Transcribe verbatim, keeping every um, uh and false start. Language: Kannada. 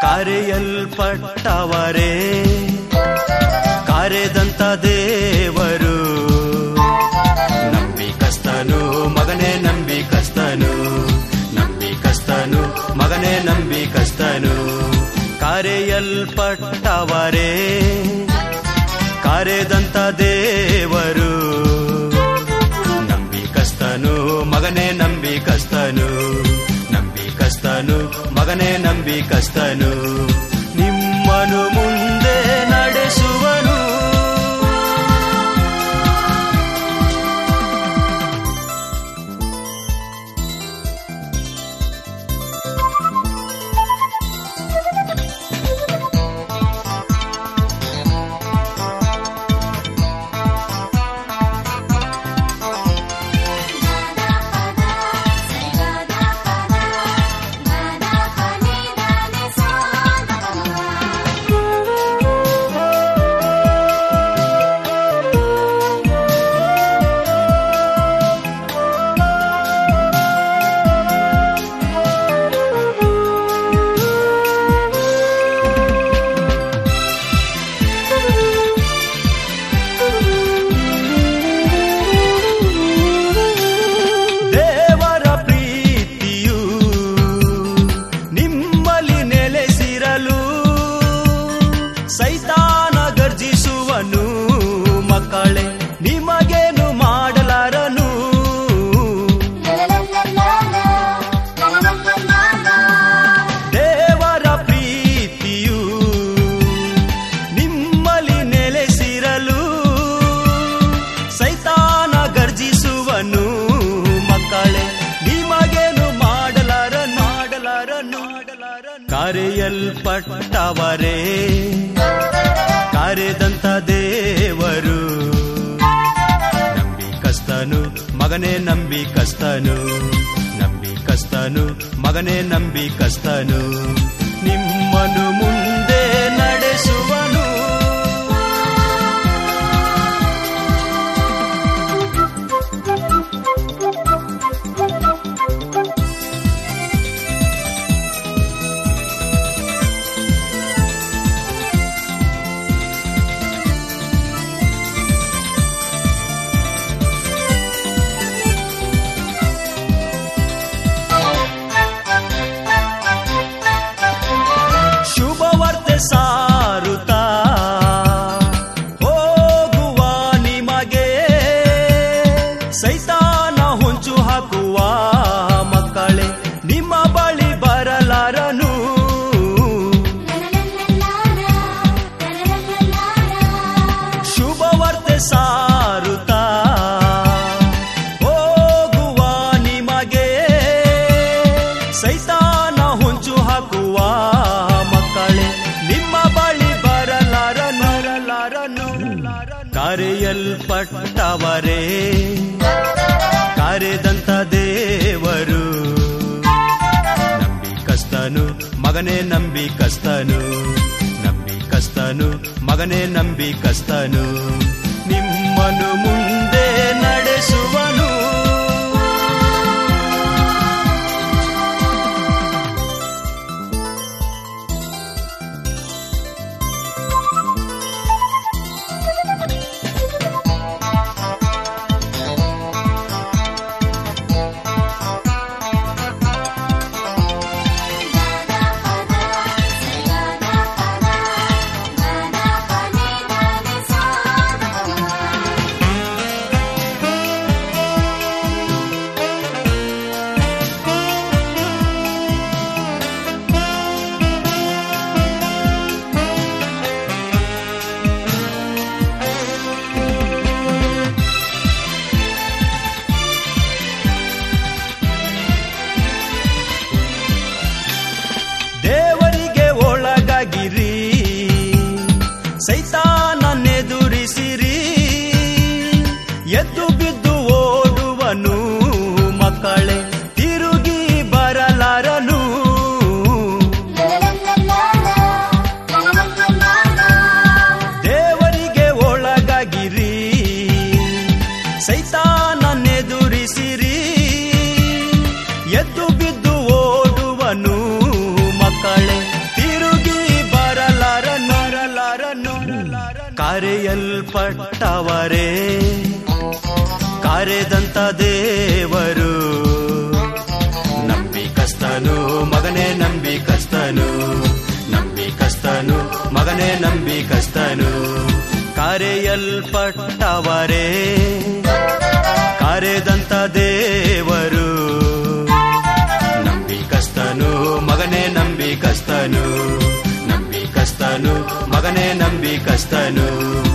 ಕರೆಯಲ್ಪಟ್ಟವರೇ ಕರೆದಂತ ದೇವರು ನಂಬಿಕಸ್ತನು ಮಗನೇ ನಂಬಿಕಸ್ತನು ನಂಬಿಕಸ್ತನು ಮಗನೇ ನಂಬಿಕಸ್ತನು ಕರೆಯಲ್ಪಟ್ಟವರೇ ಕರೆದಂತ ದೇವರು ನಂಬಿಕಸ್ತನು ಮಗನೇ ನಂಬಿಕಸ್ತನು ನಂಬಿಕಸ್ತನು ಮಗನೇ ನಂಬಿಕಸ್ತನು ನಿಮ್ಮನು ಮುಂದೆ ನಡೆಸುವನು ಕರೆಯಲ್ಪಟ್ಟವರೇ ಕರೆದಂತ ದೇವರು ನಂಬಿಕಸ್ತನು ಮಗನೇ ನಂಬಿಕಸ್ತನು ನಂಬಿಕಸ್ತನು ಮಗನೇ ನಂಬಿಕಸ್ತನು ನಿಮ್ಮನು ಮುಂದೆ ನಡೆಸುವನು ಸಾರುತ್ತಾ ಹೋಗುವ ನಿಮಗೆ ಸೈತಾನ ಹೊಂಚು ಹಾಕುವ ಮಕ್ಕಳೇ ನಿಮ್ಮ ಬಳಿ ಬರಲಾರನು ಶುಭವಾರ್ತೆ ಸಾರುತ್ತಾ ಹೋಗುವ ನಿಮಗೆ ಸೈತಾನ ಹೊಂಚು ಹಾಕುವ ಮಕ್ಕಳೇ ನಿಮ್ಮ ಬಳಿ ಬರಲಾರನು ಕರೆಯಲ್ಪಟ್ಟವರೇ ಕರೆದಂತ ದೇವರು ನಂಬಿಕಸ್ತನು ಮಗನೇ ನಂಬಿಕಸ್ತನು ನಂಬಿಕಸ್ತನು ಮಗನೇ ನಂಬಿಕಸ್ತನು ನಿಮ್ಮನು ಮುಂದೆ ನಡೆಸುವನು ಸೈತಾನನ್ನೆದುರಿಸಿರಿ ಎದ್ದು ಬಿದ್ದು ಓಡುವನು ಮಕ್ಕಳೇ ತಿರುಗಿ ಬರಲಾರನು ದೇವರಿಗೆ ಒಳಗಾಗಿರಿ ಸೈತಾನನ್ನೆದುರಿಸಿರಿ ಎದ್ದು ಬಿದ್ದು ಓಡುವನು ಮಕ್ಕಳೇ ತಿರುಗಿ ಕರೆಯಲ್ಪಟ್ಟವರೇ ಕರೆದಂತ ದೇವರು. ನಂಬಿಕಸ್ತನು ಮಗನೇ ನಂಬಿಕಸ್ತನು, ನಂಬಿಕಸ್ತನು ಮಗನೇ ನಂಬಿಕಸ್ತನು. ಕರೆಯಲ್ಪಟ್ಟವರೇ ಕರೆದಂತ ದೇವರು. ನಂಬಿಕಸ್ತನು ಮಗನೇ ನಂಬಿಕಸ್ತನು, ನಂಬಿಕಸ್ತನು ಮಗನೇ ನಂಬಿಕಸ್ತನು.